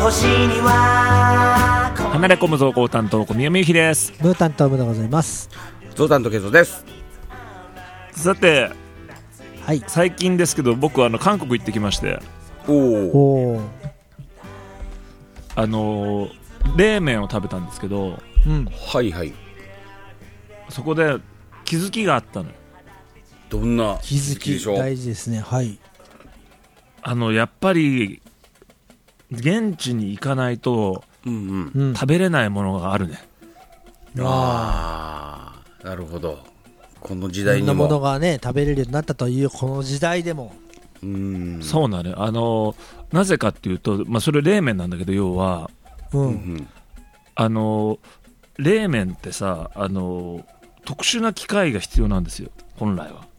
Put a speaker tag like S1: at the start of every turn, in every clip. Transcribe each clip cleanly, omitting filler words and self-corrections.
S1: 星には
S2: 離れ込む造語担当小宮山由紀です。
S3: ブー担当部でございます。
S4: ゾウ担当ケイゾです。
S2: さて、
S3: はい、
S2: 最近ですけど僕は韓国行ってきまして、
S3: お
S2: 冷麺を食べたんですけど、
S3: うん、
S4: はいはい。
S2: そこで気づきがあったのよ。
S4: どんな
S3: 気づき
S4: でしょう。
S3: 大事ですね。はい。
S2: やっぱり現地に行かないと、食べれないものがあるね。
S4: ああ、なるほど。この時代にも
S3: こんなものがね食べれるようになったというこの時代でも、
S2: そうなの。なぜかっていうと、それ冷麺なんだけど、要は、冷麺ってさ、特殊な機械が必要なんですよ、本来は。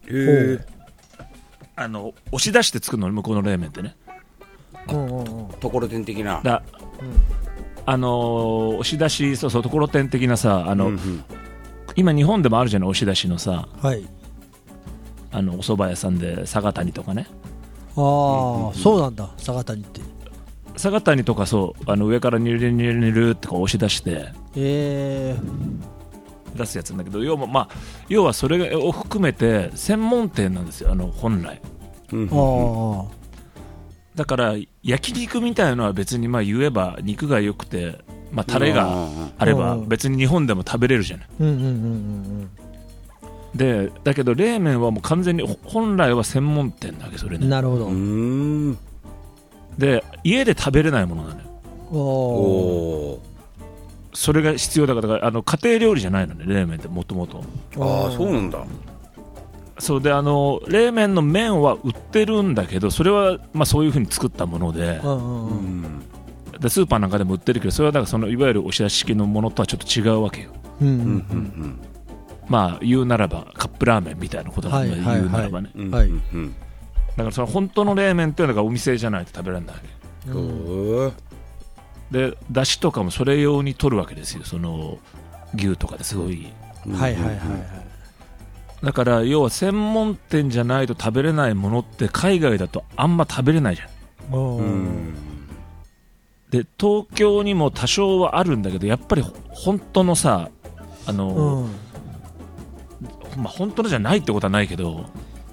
S2: 押し出して作るの、向こうの冷麺ってね。
S4: ところてん的な
S2: 押し出し、そうところてん的なさ、今日本でもあるじゃない、押し出しのさ、
S3: はい、
S2: お蕎麦屋さんで佐賀谷とかね。
S3: そうなんだ。佐賀谷って
S2: 佐賀谷とか、そう上からニュルニュルニュルってこう押し出して出すやつなんだけど、要はそれを含めて専門店なんですよ、本来。だから焼肉みたいなのは別に言えば肉が良くて、タレがあれば別に日本でも食べれるじゃない。でだけど冷麺はもう完全に本来は専門店だけど、それね。
S3: なるほど。
S2: で家で食べれないものなのよ。それが必要だから、家庭料理じゃないのね、冷麺ってもともと。
S4: そうなんだ。
S2: そうで、冷麺の麺は売ってるんだけど、それはそういう風に作ったもので、でスーパーなんかでも売ってるけど、それはだからいわゆる押し出し式のものとはちょっと違うわけよ。言うならばカップラーメンみたいなことなんだ、言うならばね。だからその本当の冷麺っていうのがお店じゃないと食べられないわけで、出汁とかもそれ用に取るわけですよ、その牛とかですごい。だから要は専門店じゃないと食べれないものって海外だとあんま食べれないじゃん。で東京にも多少はあるんだけど、やっぱり本当のさ、本当のじゃないってことはないけど、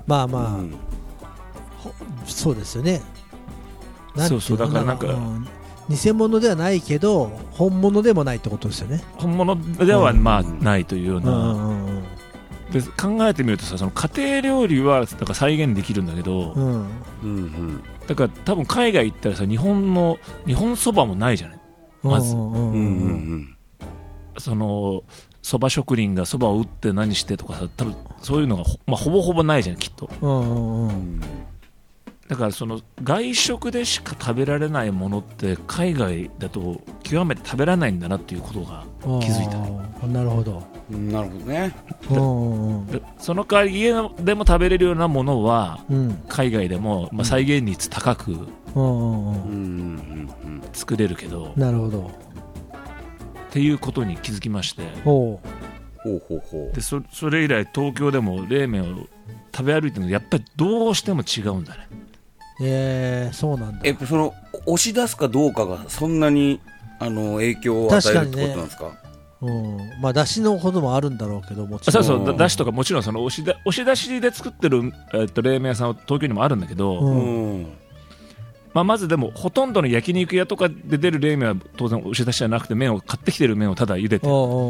S3: そうですよね。
S2: そうだからなんか、
S3: 偽物ではないけど本物でもないってことですよね。
S2: 本物ではないというような。で考えてみるとさ、その家庭料理はだから再現できるんだけど、だから多分海外行ったらさ、日本そばもないじゃない、まず。そのそば職人がそばを打って何してとかさ、多分そういうのがほぼほぼないじゃん、きっと。だからその外食でしか食べられないものって海外だと極めて食べられないんだなっていうことが気づいた。
S3: なるほど
S4: ね。
S2: でその代わり家でも食べれるようなものは、海外でも再現率高く作れるけど、
S3: なるほど
S2: っていうことに気づきまして、でそれ以来東京でも冷麺を食べ歩いてるのやっぱりどうしても違うんだね。
S3: そうなんだ。
S4: その押し出すかどうかがそんなに影響を与えるってことなんですか？
S3: 出汁のこともあるんだろうけど、もち
S2: ろ
S3: ん
S2: そう出汁とかもちろんその押し出しで作ってる、冷麺屋さんは東京にもあるんだけど、まずでもほとんどの焼肉屋とかで出る冷麺は当然押し出しじゃなくて、麺を買ってきてる麺をただ茹でて、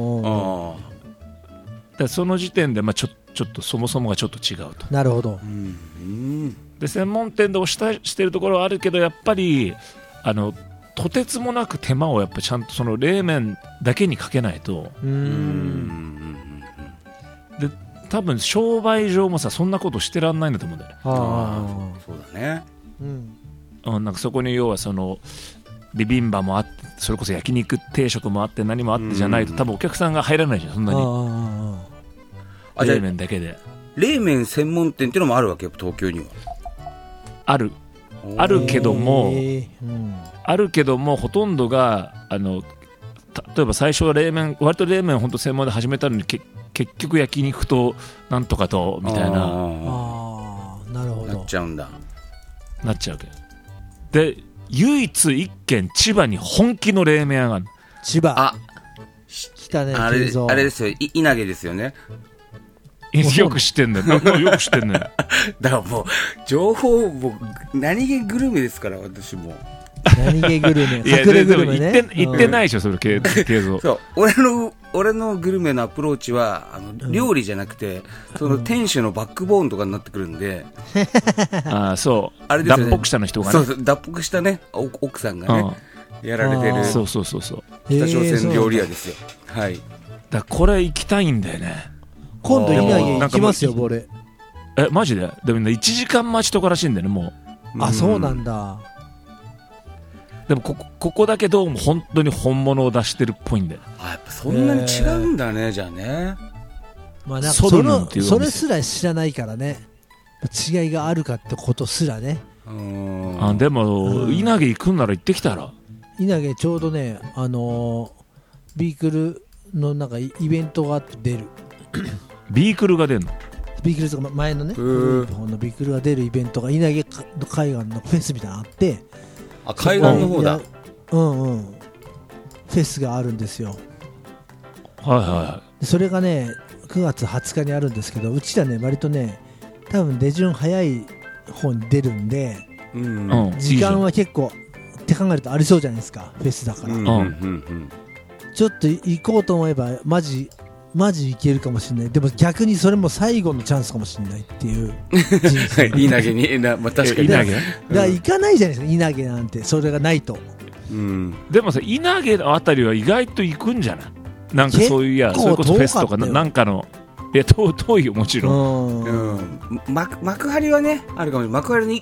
S2: でその時点でちょっとそもそもがちょっと違うと。
S3: なるほど。
S2: で専門店で押し出してるところはあるけど、やっぱりとてつもなく手間をやっぱちゃんとその冷麺だけにかけないと。で多分商売上もさ、そんなことしてらんないんだと思うんだよね。
S4: そうだね。
S2: なんかそこに要はそのビビンバもあって、それこそ焼肉定食もあって何もあってじゃないと多分お客さんが入らないじゃん、そんなに。冷麺だけで。
S4: 冷麺専門店っていうのもあるわけよ、東京には。ある
S2: けども、ほとんどが例えば最初は割と冷麺本当専門で始めたのに、結局焼肉となんとかとみたいな。
S3: なるほど。
S4: なっちゃうんだ。
S2: なっちゃうけど。で唯一一軒千葉に本気の冷麺屋がある。
S3: 千葉。
S4: あ、
S3: 来たね、
S4: あれですよ、稲毛ですよね。
S2: よく知ってんだよ。よく知ってんだよ。
S4: だからもう、情報、何気グルメですから、私も。
S3: 何気グルメ、
S2: いや、
S3: 隠れグルメね。
S2: 言ってないでしょ、それ、系図。
S4: そう、俺のグルメのアプローチは、料理じゃなくて、その店主のバックボーンとかになってくるんで。
S2: ああ、そう。
S4: あれですよね。
S2: 脱北したの人がね。
S4: そう、脱北したね、奥さんがね、やられてる。
S2: そう。
S4: 北朝鮮料理屋ですよ。はい。
S2: だからこれ行きたいんだよね。
S3: 今度稲毛行きますよ、俺。
S2: マジで？でもね、1時間待ちとからしいんだよね、もう。
S3: あ、そうなんだ。
S2: でもここだけどうも本当に本物を出してるっぽいんだよ。
S4: あ、やっぱそんなに違うんだね、じゃあね。
S3: まあなんかそれすら知らないからね。違いがあるかってことすらね。
S2: でも、稲毛行くんなら行ってきたら。
S3: 稲毛ちょうどね、ビークルのなんかイベントがあって出る。
S2: ビークルが出るの？
S3: ビークルとか前のね、古い方のビークルが出るイベントが稲毛海岸のフェスみたいなのがあって、
S4: あ、海岸の方だ。
S3: フェスがあるんですよ。
S2: はい。
S3: それがね、9月20日にあるんですけど、うちらね、割とね、多分出順早い方に出るんで、時間は結構って考えるとありそうじゃないですか、フェスだから。ちょっと行こうと思えばマジいけるかもしれない。でも逆にそれも最後のチャンスかもしれないっていう人生。
S4: 稲毛に、まあ、確かに。
S3: だから行かないじゃないですか、稲毛なんて。それがないと。
S2: でもさ、稲毛のあたりは意外と行くんじゃない？なんかそういう、それこそフェスとかなんかの。いや、遠いよ、もちろん。
S4: 幕張はね、あるかもしれない。幕張の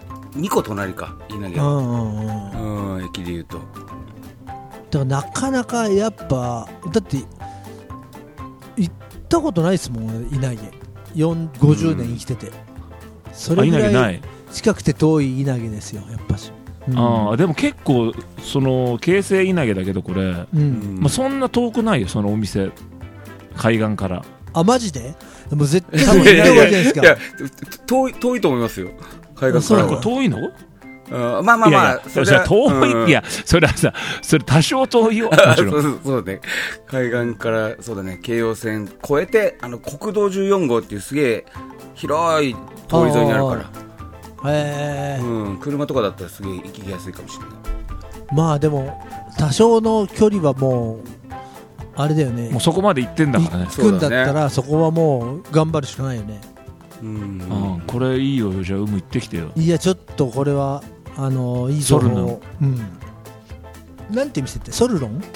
S4: 2個隣か、稲毛は。駅で言うと。
S3: だからなかなかやっぱ、だって行ったことないですもん、稲毛。50年生きてて。それぐらい近くて遠い稲毛ですよ、やっぱし。
S2: でも結構その京成稲毛だけどこれ、まあ、そんな遠くないよ、そのお店、海岸から。
S3: あ、マジで？でも絶対行った方がいいじゃないですか。
S4: いや、遠いと思いますよ、海岸からは。
S2: 遠いの？
S4: まあ、
S2: それは遠い、いや、それはさ、それ多少遠いよ。
S4: そうね、海岸から、そうだね、京葉線越えて、国道14号っていうすげえ広い通り沿いにあるから。車とかだったらすげえ行きやすいかもしれない。ま
S3: あでも多少の距離はもうあれだよね。
S2: もうそこまで行ってんだからね。
S3: 行くんだったらそこはもう頑張るしかないよね。
S2: これいいよ、じゃあ海行ってきてよ。
S3: いやちょっとこれはいいぞ。ソルヌン、なんて店ってソルヌン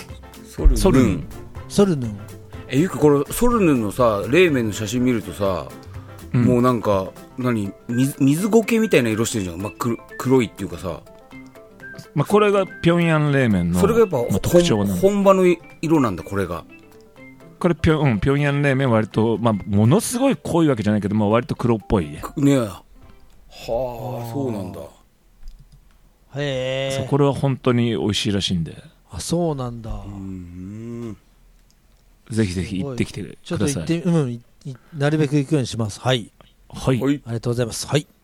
S4: ゆくこれソルヌンのさ冷麺の写真見るとさ、もうなんか水苔みたいな色してるじゃん、真っ黒いっていうかさ、
S2: まあ、これが平壌冷麺の
S4: それがやっぱ特徴なの。本場の色なんだこれが。
S2: これ平壌冷麺割と、まあ、ものすごい濃いわけじゃないけど、まあ、割と黒っぽいね。
S4: はあ、そうなんだ。
S3: へえ。
S2: これは本当に美味しいらしいんで。
S3: あ、そうなんだ。
S2: ぜひぜひ行ってきてください。
S3: ちょっと行って、なるべく行くようにします。はい。
S2: はい。
S3: ありがとうございます。はい。